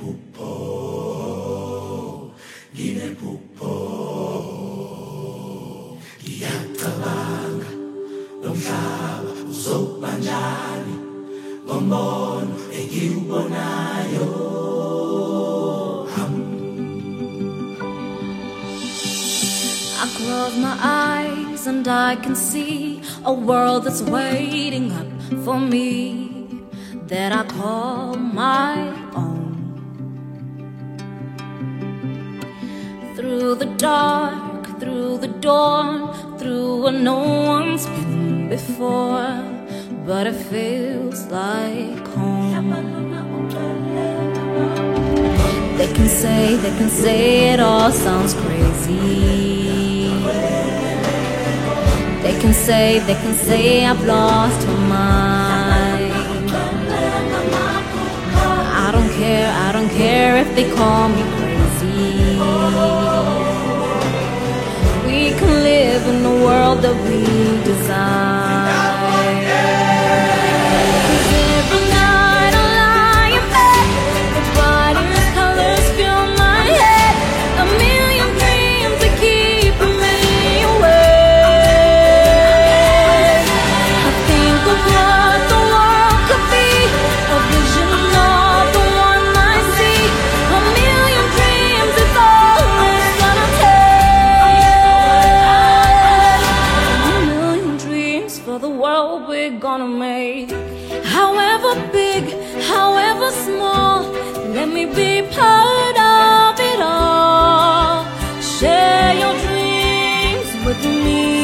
nginephupho, ngiyacabanga lomhlaba uzobanjani ngombono engiwubonayo. I close my eyes and I can see a world that's waiting up for me, that I call my own. Through the dark, through the dawn, through what no one's been before, but it feels like home. They can say it all sounds crazy. They can say I've lost my mind. I don't care if they call me crazy. We can live in the world that we design. We're gonna make, however big, however small, let me be part of it all. Share your dreams with me.